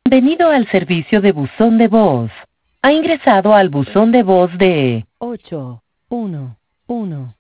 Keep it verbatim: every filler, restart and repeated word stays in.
Bienvenido al servicio de buzón de voz. Ha ingresado al buzón de voz de ocho uno uno.